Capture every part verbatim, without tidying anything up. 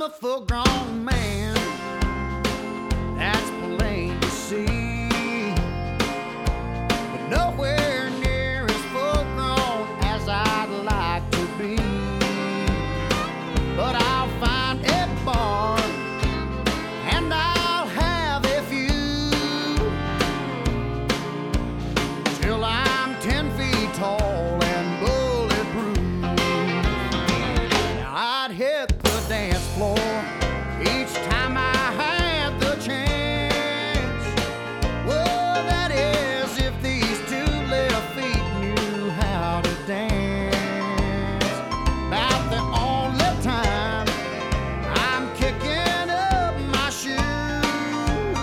a full-grown man, that's plain to see, but nowhere near as full-grown as I'd like to be. But I'll find a barn and I'll have a few till I'm ten feet tall and bulletproof. Now I'd hit the dance floor each time I had the chance. Well, that is if these two left feet knew how to dance. About the only time I'm kicking up my shoes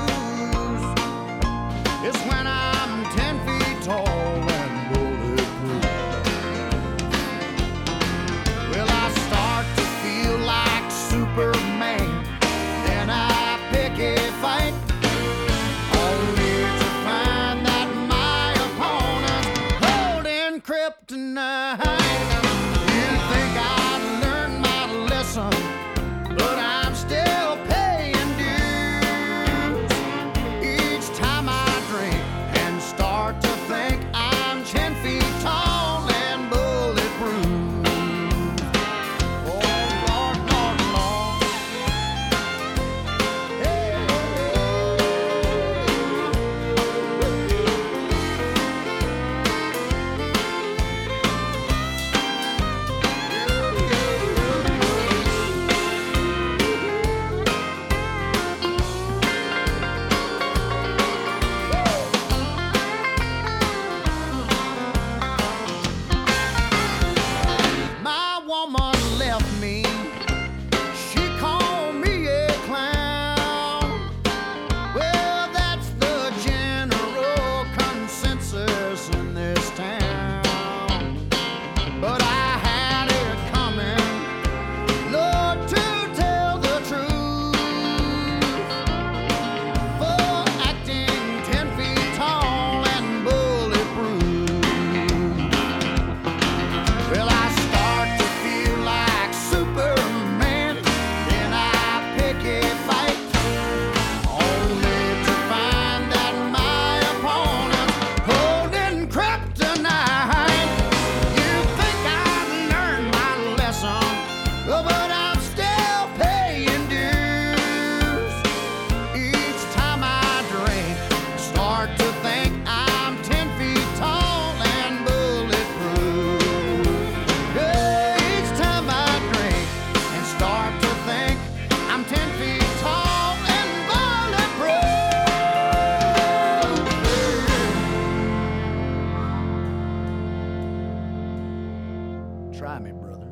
is when I'm ten feet tall and bulletproof. Well, I start to feel like Superman, then I pick a fight, only to find that my opponent's holding kryptonite. You think I'd learned my lesson, but I'm still paying dues each time I drink and start to think I'm ten feet tall and bulletproof. Oh, Lord, Lord, Lord. Hey, my woman left me. She called me a clown. Well, that's the general consensus in this town. But I had it coming, Lord, to tell the truth. For acting ten feet tall and bulletproof. Well, I start to feel like Superman, then I pick a fight, only to find that my opponent's holding kryptonite. You think I've learned my lesson, oh, but I'm still paying dues each time I drink. Start to think I'm ten feet tall and bulletproof. Yeah, each time I drink and start to think I'm ten feet tall and bulletproof. Try me, brother.